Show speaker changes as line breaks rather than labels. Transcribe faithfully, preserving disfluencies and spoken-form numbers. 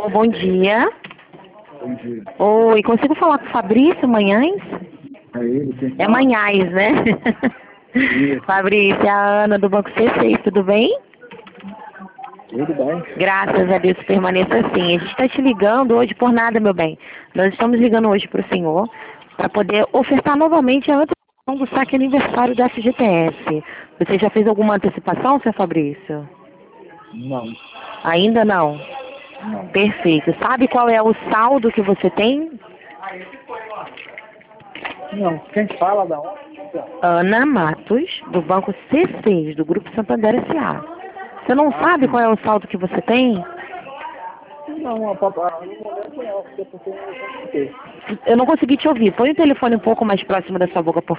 Bom dia.
Bom dia.
Oi, consigo falar com o Fabrício Manhães?
É ele, quem
É
fala?
Manhães, né?
Isso.
Fabrício, é a Ana do Banco C seis, tudo bem?
Tudo bem?
Graças a Deus, permaneça assim. A gente está te ligando hoje por nada, meu bem. Nós estamos ligando hoje para o senhor para poder ofertar novamente a antecipação do saque aniversário da F G T S. Você já fez alguma antecipação, seu Fabrício?
Não.
Ainda não?
Não.
Perfeito. Sabe qual é o saldo que você tem?
Não. Quem fala da onde?
Ana Matos, do Banco C seis, do Grupo Santander S A. Você não
Ah,
sabe
sim.
qual é o saldo que você tem?
Não, a papai, no momento não, porque eu não consegui.
Eu não consegui te ouvir. Põe o telefone um pouco mais próximo da sua boca, por